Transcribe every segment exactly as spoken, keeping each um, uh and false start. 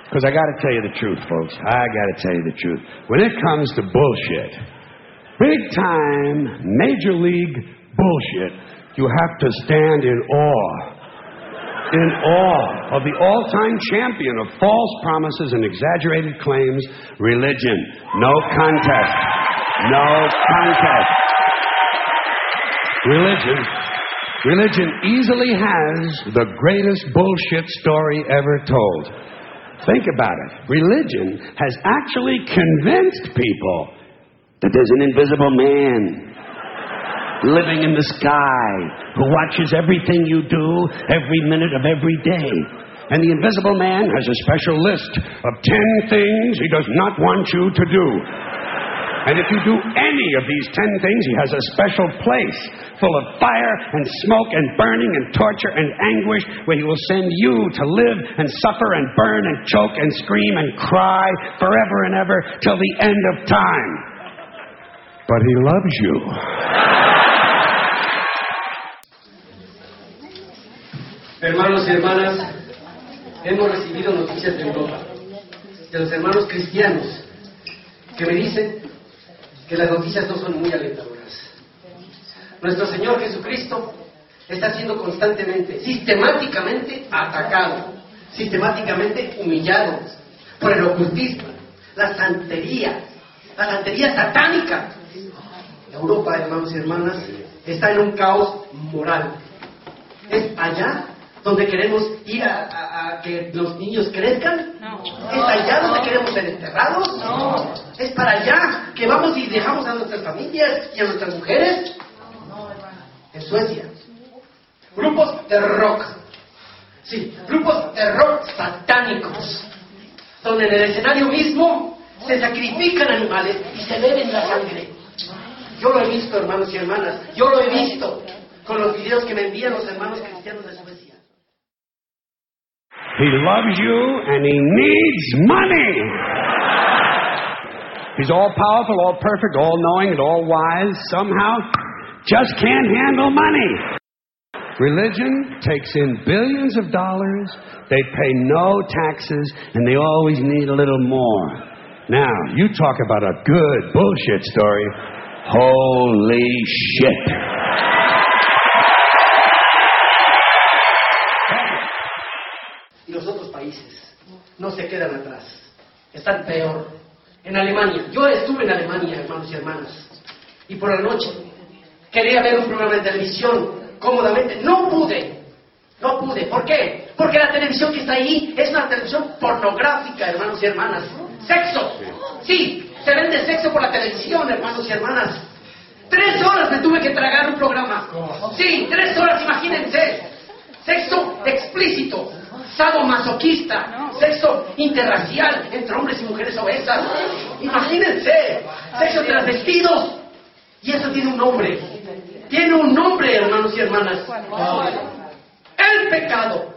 Because I got to tell you the truth, folks. I got to tell you the truth. When it comes to bullshit, big time, major league bullshit, you have to stand in awe. In awe of the all-time champion of false promises and exaggerated claims, religion. No contest. No contest. Religion. Religion easily has the greatest bullshit story ever told. Think about it. Religion has actually convinced people that there's an invisible man living in the sky who watches everything you do every minute of every day. And the invisible man has a special list of ten things he does not want you to do. And if you do any of these ten things, he has a special place full of fire and smoke and burning and torture and anguish where he will send you to live and suffer and burn and choke and scream and cry forever and ever till the end of time. But he loves you. Hermanos y hermanas, hemos recibido noticias de Europa, de los hermanos cristianos, que me dicen que las noticias no son muy alentadoras. Nuestro Señor Jesucristo está siendo constantemente, sistemáticamente atacado, sistemáticamente humillado por el ocultismo, la santería, la santería satánica. Europa, hermanos y hermanas, está en un caos moral. ¿Es allá donde queremos ir a, a, a que los niños crezcan? No. ¿Es allá donde queremos ser enterrados? No. ¿Es para allá que vamos y dejamos a nuestras familias y a nuestras mujeres? No, hermano. En Suecia, grupos de rock, sí, grupos de rock satánicos, donde en el escenario mismo se sacrifican animales y se beben la sangre. Yo lo he visto, hermanos y hermanas, yo lo he visto con los videos que me envían los hermanos cristianos de Suecia. He loves you and he needs money. He's all powerful, all perfect, all knowing, and all wise. Somehow, just can't handle money. Religion takes in billions of dollars. They pay no taxes, and they always need a little more. Now, you talk about a good bullshit story. Holy shit. Y los otros países no se quedan atrás. Están peor. En Alemania. Yo estuve en Alemania, hermanos y hermanas. Y por la noche quería ver un programa de televisión cómodamente. No pude. No pude. ¿Por qué? Porque la televisión que está ahí es una televisión pornográfica, hermanos y hermanas. Sexo. Sí. Se vende sexo por la televisión, hermanos y hermanas. Tres horas me tuve que tragar un programa. Sí, tres horas, imagínense. Sexo explícito, sadomasoquista, sexo interracial entre hombres y mujeres obesas. Imagínense, sexo transvestidos. Y eso tiene un nombre. Tiene un nombre, hermanos y hermanas. El pecado.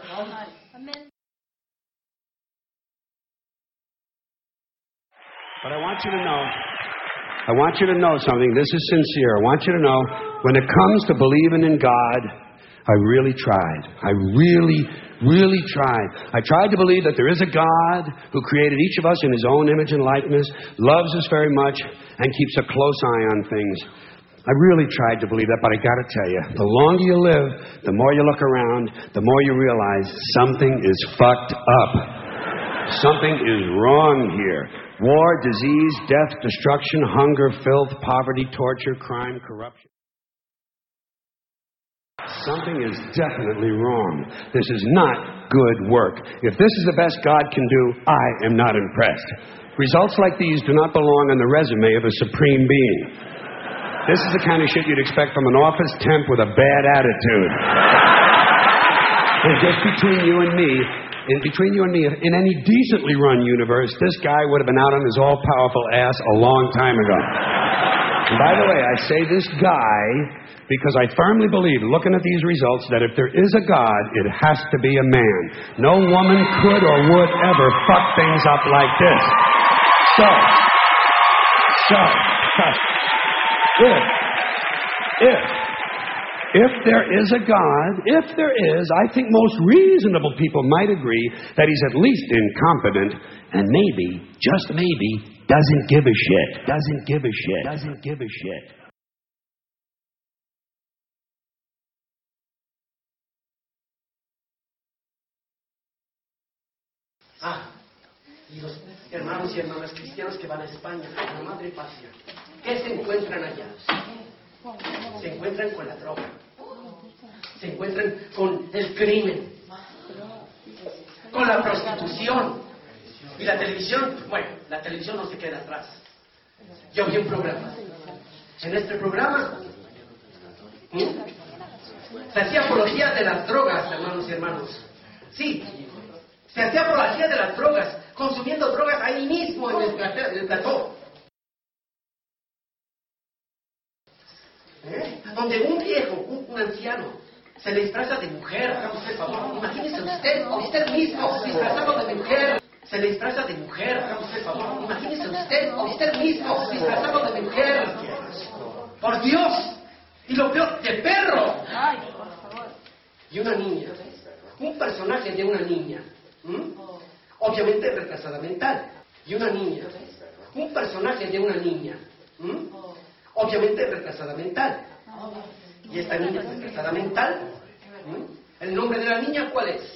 But I want you to know, I want you to know something. This is sincere. I want you to know, when it comes to believing in God, I really tried. I really, really tried. I tried to believe that there is a God who created each of us in his own image and likeness, loves us very much, and keeps a close eye on things. I really tried to believe that, but I got to tell you, the longer you live, the more you look around, the more you realize something is fucked up. Something is wrong here. War, disease, death, destruction, hunger, filth, poverty, torture, crime, corruption. Something is definitely wrong. This is not good work. If this is the best God can do, I am not impressed. Results like these do not belong on the resume of a supreme being. This is the kind of shit you'd expect from an office temp with a bad attitude. And just between you and me, in between you and me, in any decently run universe, this guy would have been out on his all-powerful ass a long time ago. And by the way, I say this guy because I firmly believe, looking at these results, that if there is a God, it has to be a man. No woman could or would ever fuck things up like this. So, so, if, if, If there is a God, if there is, I think most reasonable people might agree that he's at least incompetent and maybe, just maybe, doesn't give a shit. Doesn't give a shit. Doesn't give a shit. Ah, y los hermanos y hermanas cristianos que van a España, a la Madre Patria, ¿qué se encuentran allá? Se encuentran con la droga, se encuentran con el crimen, con la prostitución. Y la televisión, bueno, la televisión no se queda atrás. Yo vi un programa. En este programa ¿sí? se hacía apología de las drogas, hermanos y hermanos. Sí, se hacía apología de las drogas, consumiendo drogas ahí mismo en el, plató, en el plató. ¿Eh? Donde un viejo, un, un anciano, se le disfraza de mujer. Hagamos usted favor. Imagínese usted, usted mismo, disfrazado de mujer. Se le disfraza de mujer. Hagamos usted favor. Imagínese usted, usted mismo, disfrazado de mujer. Por Dios. Y lo peor, de perro. Y una niña. Un personaje de una niña. ¿Mm? Obviamente retrasada mental. Y una niña. Un personaje de una niña. ¿Mm? Obviamente retrasada mental. Y esta niña es retrasada mental. ¿Mm? ¿El nombre de la niña cuál es?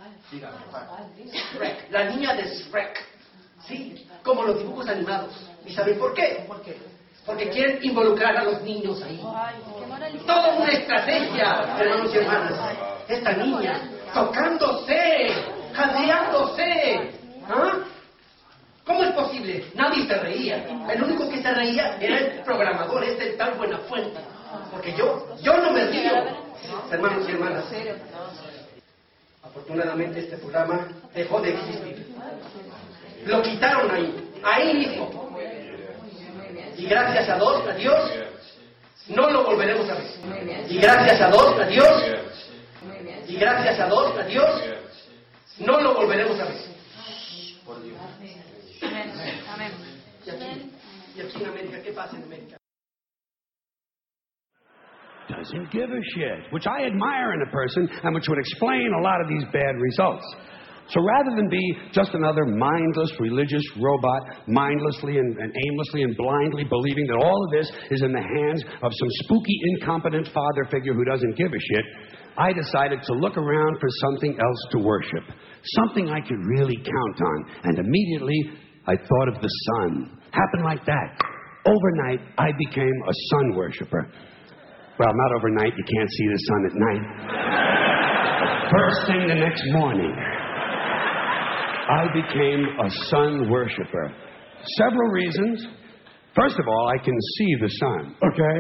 Shrek. La niña de Shrek. Sí, como los dibujos animados. ¿Y saben por qué? Porque quieren involucrar a los niños ahí. Toda una estrategia, hermanos y hermanas. Esta niña tocándose, jadeándose. ¿Ah? ¿Cómo es posible? Nadie se reía. El único que se reía era el programador, este tal Buenafuente. Porque yo, yo no me río, hermanos y hermanas. Afortunadamente este programa dejó de existir. Lo quitaron ahí, ahí mismo. Y gracias a Dios, a Dios, no lo volveremos a ver. Y gracias a Dios, a Dios, y gracias a Dios, a Dios, no lo volveremos a ver. Por Dios. Amén. Y aquí, y aquí en América, ¿qué pasa en América? Doesn't give a shit, which I admire in a person and which would explain a lot of these bad results. So rather than be just another mindless religious robot, mindlessly and, and aimlessly and blindly believing that all of this is in the hands of some spooky, incompetent father figure who doesn't give a shit, I decided to look around for something else to worship, something I could really count on. And immediately, I thought of the sun. Happened like that. Overnight, I became a sun worshiper. Well, not overnight. You can't see the sun at night. First thing the next morning, I became a sun worshiper. Several reasons. First of all, I can see the sun. Okay?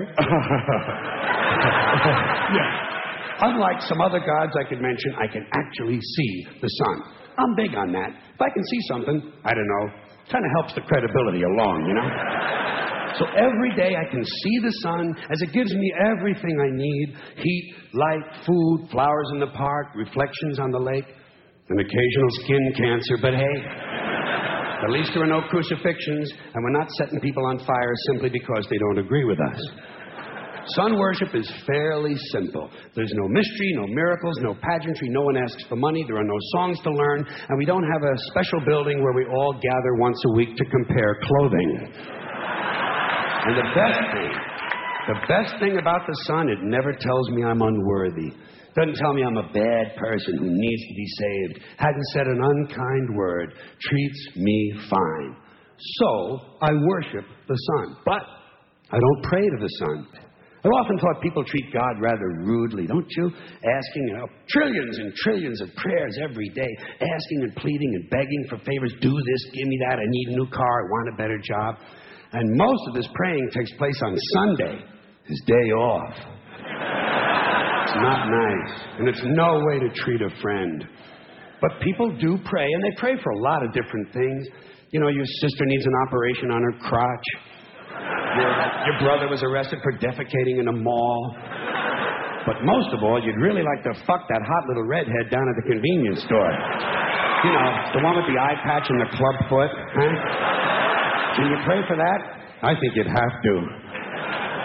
Yeah. Unlike some other gods I could mention, I can actually see the sun. I'm big on that. If I can see something, I don't know, kind of helps the credibility along, you know? So every day I can see the sun as it gives me everything I need. Heat, light, food, flowers in the park, reflections on the lake, an occasional skin cancer. But hey, at least there are no crucifixions, and we're not setting people on fire simply because they don't agree with us. Sun worship is fairly simple. There's no mystery, no miracles, no pageantry. No one asks for money. There are no songs to learn. And we don't have a special building where we all gather once a week to compare clothing. And the best thing, the best thing about the sun, it never tells me I'm unworthy. Doesn't tell me I'm a bad person who needs to be saved. Hasn't said an unkind word. Treats me fine. So I worship the sun. But I don't pray to the sun. I've often thought people treat God rather rudely, don't you? Asking, you know, trillions and trillions of prayers every day, asking and pleading and begging for favors. Do this, give me that, I need a new car, I want a better job. And most of this praying takes place on Sunday, his day off. It's not nice, and it's no way to treat a friend. But people do pray, and they pray for a lot of different things. You know, your sister needs an operation on her crotch. Your, your brother was arrested for defecating in a mall. But most of all, you'd really like to fuck that hot little redhead down at the convenience store. You know, the one with the eye patch and the club foot, huh? Can you pray for that? I think you'd have to.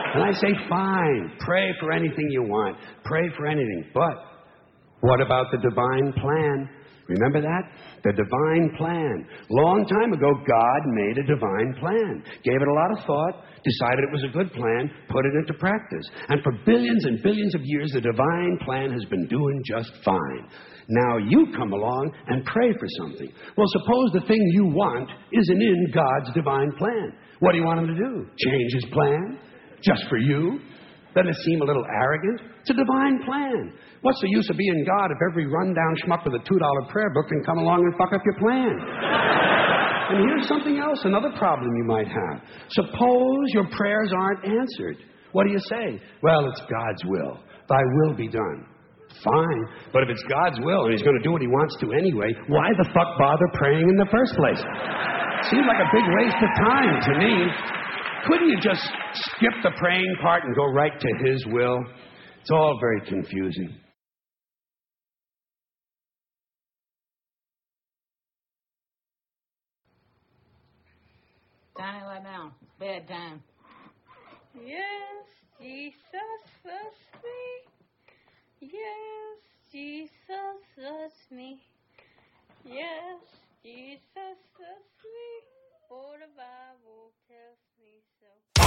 And I say, fine, pray for anything you want. Pray for anything. But what about the divine plan? Remember that? The divine plan. Long time ago, God made a divine plan. Gave it a lot of thought, decided it was a good plan, put it into practice. And for billions and billions of years, the divine plan has been doing just fine. Now you come along and pray for something. Well, suppose the thing you want isn't in God's divine plan. What do you want him to do? Change his plan? Just for you? Doesn't it seem a little arrogant? It's a divine plan. What's the use of being God if every rundown schmuck with a two dollar prayer book can come along and fuck up your plan? And here's something else, another problem you might have. Suppose your prayers aren't answered. What do you say? Well, it's God's will. Thy will be done. Fine. But if it's God's will and he's going to do what he wants to anyway, why the fuck bother praying in the first place? Seems like a big waste of time to me. Couldn't you just skip the praying part and go right to his will? It's all very confusing. Time lie down. Bedtime. Yes, Jesus loves me. Yes, Jesus loves me. Yes, Jesus loves me. For the Bible tells me so.